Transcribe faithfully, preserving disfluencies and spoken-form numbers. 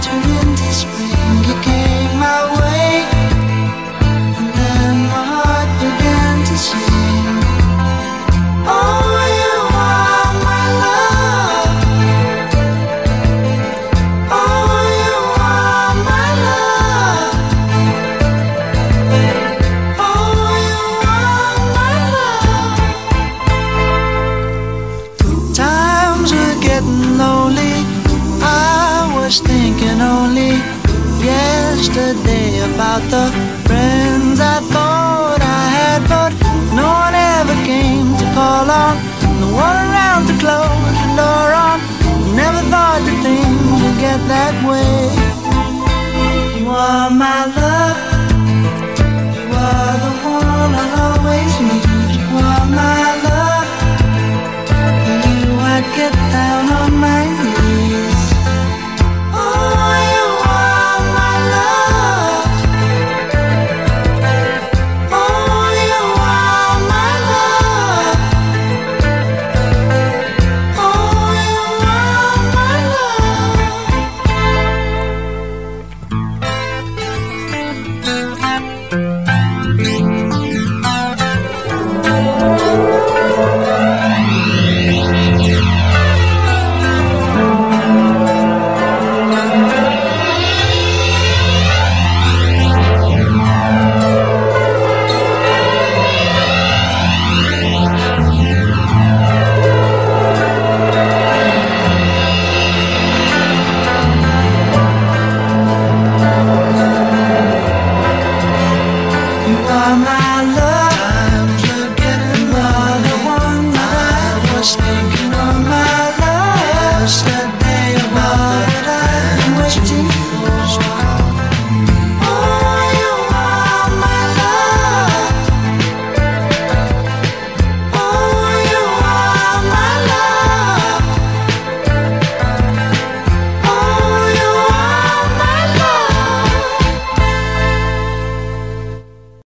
winter into spring, you came my way, and then my heart began to sing. Oh, you are my love. Oh, you are my love. Oh, you are my love. Times were getting lonely, I was thinking only yesterday about the friends I thought I had, but no one ever came to call on, no one around to close the door on. Never thought that things would get that way. You are my love.